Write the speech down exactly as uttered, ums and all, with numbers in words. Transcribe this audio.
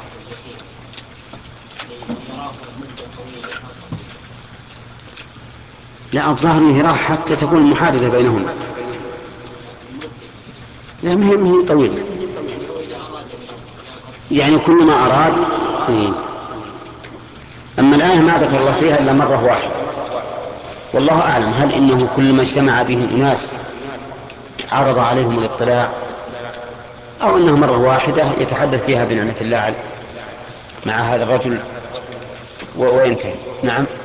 لا، الظاهر انه راح حتى تكون المحادثة بينهم. لا، ما هي ما هي طويلة، يعني كل ما أراد. إيه. أما الآية ما ذكر الله فيها إلا مرة واحدة، والله أعلم هل إنه كل ما اجتمع به أناس عرض عليهم الاطلاع، أو أنه مرة واحدة يتحدث فيها بنعمة الله مع هذا الرجل وينتهي. نعم.